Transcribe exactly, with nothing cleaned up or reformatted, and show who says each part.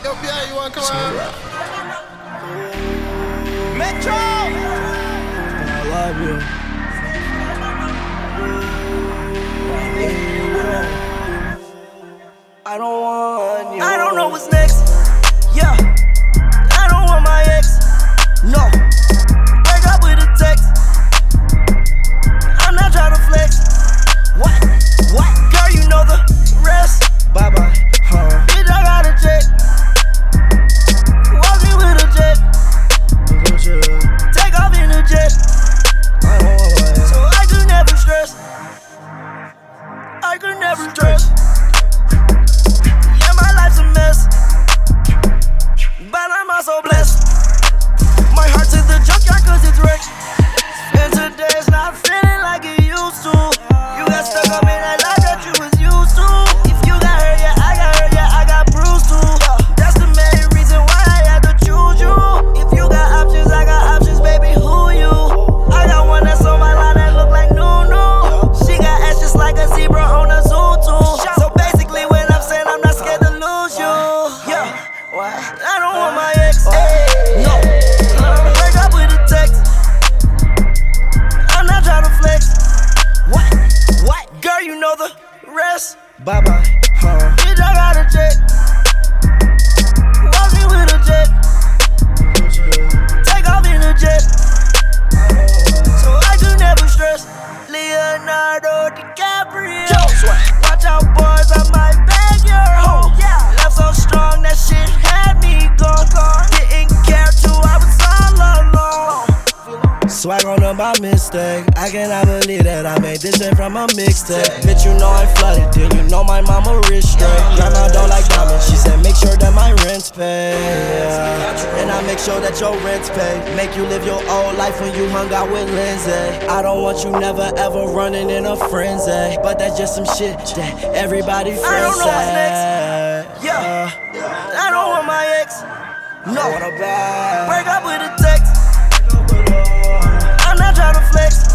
Speaker 1: Yo, P I, you wanna come on?
Speaker 2: Metro!
Speaker 3: I love you. I don't want you.
Speaker 2: I don't know what's next. Yeah. I don't want my ex. No. Break up with a text. I'm not trying to flex. What? What? Girl, you know the rest.
Speaker 3: Bye bye. Huh.
Speaker 2: Bitch, I got a check. Walk me with a jet. Take off in a jet.
Speaker 3: I don't want my ex.
Speaker 2: So I could never stress. I could never stress. Yeah, my life's a mess, but I'm also blessed. My heart's in the junkyard cause it's wrecked. And today's not feeling like it used to. You got stuck up in that life that you was used to. If you got hurt, yeah, I got hurt, yeah, I got bruised too. That's the main reason why I had to choose you. If you got options, I got options, baby, who you? I got one that's on my line that look like Nunu. She got ass just like a zebra on a zoo too. So basically when I'm saying I'm not scared to lose you. Yeah, I don't want my ex. No, break up with a text. I'm not trying to flex. What? What? Girl, you know the rest.
Speaker 3: Bye bye. Huh.
Speaker 2: Bitch, I got a check. Walk me with a jet. Take off in a jet. So I could never stress. Leonardo DiCaprio. Watch out, boys, I might bag your hoe. Left so strong, that shit had me gone. Didn't care till I was all alone.
Speaker 3: Swag on up my mistake. I cannot believe that I made this shit from a mixtape. Bitch, you know I'm flooded, then you know my mama rich straight. Grandma don't like diamonds, she said make sure that my rent's paid. Yeah. And I make sure that your rent's paid. Make you live your old life when you hung out with Lindsay. I don't want you never ever running in a frenzy, but that's just some shit that everybody friends
Speaker 2: I don't know what's
Speaker 3: say.
Speaker 2: next. Yeah, I don't want my ex. No,
Speaker 3: What a bad.
Speaker 2: break up with a text. I'm not trying to flex.